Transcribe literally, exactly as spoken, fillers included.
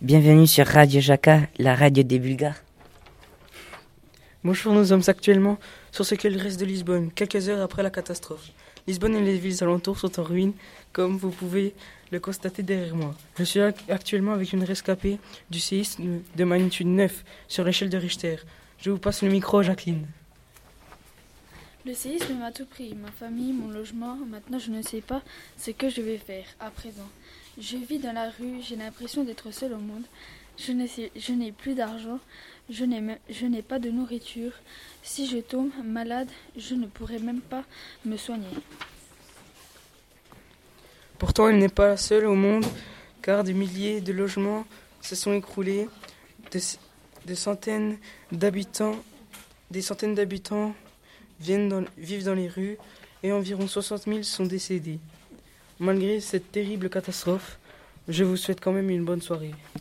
Bienvenue sur Radio Jaka, la radio des Bulgares. Bonjour, nous sommes actuellement sur ce qu'est le reste de Lisbonne, quelques heures après la catastrophe. Lisbonne et les villes alentours sont en ruine, comme vous pouvez le constater derrière moi. Je suis actuellement avec une rescapée du séisme de magnitude neuf sur l'échelle de Richter. Je vous passe le micro, Jacqueline. Le séisme m'a tout pris, ma famille, mon logement. Maintenant, je ne sais pas ce que je vais faire à présent. Je vis dans la rue, j'ai l'impression d'être seule au monde. Je ne sais, je n'ai plus d'argent, je n'ai, me, je n'ai pas de nourriture. Si je tombe malade, je ne pourrai même pas me soigner. Pourtant, elle n'est pas seule au monde, car des milliers de logements se sont écroulés, de, de centaines d'habitants, des centaines d'habitants viennent dans, vivent dans les rues et environ soixante mille sont décédés. Malgré cette terrible catastrophe, je vous souhaite quand même une bonne soirée.